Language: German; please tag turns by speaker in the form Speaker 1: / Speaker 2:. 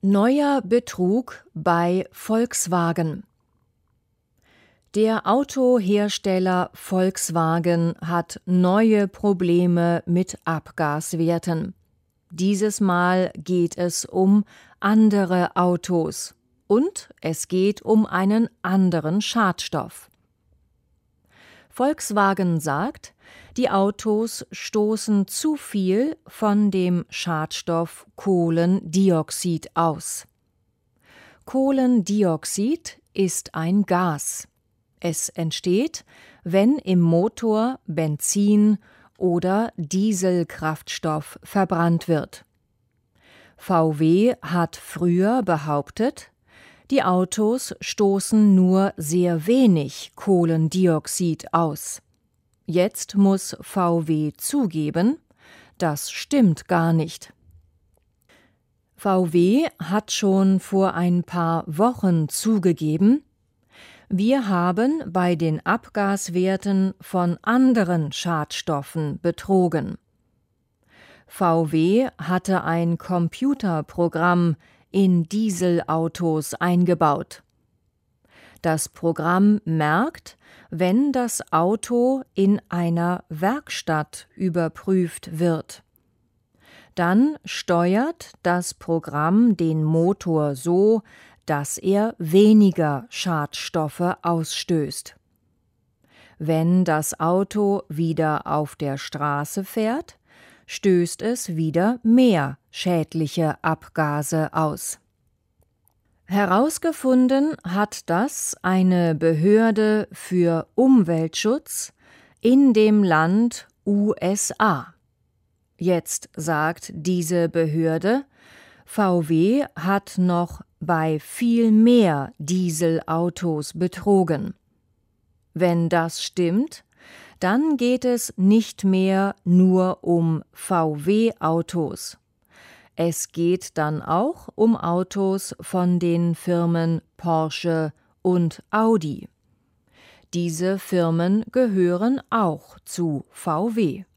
Speaker 1: Neuer Betrug bei Volkswagen. Der Autohersteller Volkswagen hat neue Probleme mit Abgaswerten. Dieses Mal geht es um andere Autos und es geht um einen anderen Schadstoff. Volkswagen sagt, die Autos stoßen zu viel von dem Schadstoff Kohlendioxid aus. Kohlendioxid ist ein Gas. Es entsteht, wenn im Motor Benzin oder Dieselkraftstoff verbrannt wird. VW hat früher behauptet, die Autos stoßen nur sehr wenig Kohlendioxid aus. Jetzt muss VW zugeben, das stimmt gar nicht. VW hat schon vor ein paar Wochen zugegeben, wir haben bei den Abgaswerten von anderen Schadstoffen betrogen. VW hatte ein Computerprogramm in Dieselautos eingebaut. Das Programm merkt, wenn das Auto in einer Werkstatt überprüft wird. Dann steuert das Programm den Motor so, dass er weniger Schadstoffe ausstößt. Wenn das Auto wieder auf der Straße fährt, stößt es wieder mehr schädliche Abgase aus. Herausgefunden hat das eine Behörde für Umweltschutz in dem Land USA. Jetzt sagt diese Behörde, VW hat noch bei viel mehr Dieselautos betrogen. Wenn das stimmt, dann geht es nicht mehr nur um VW-Autos. Es geht dann auch um Autos von den Firmen Porsche und Audi. Diese Firmen gehören auch zu VW.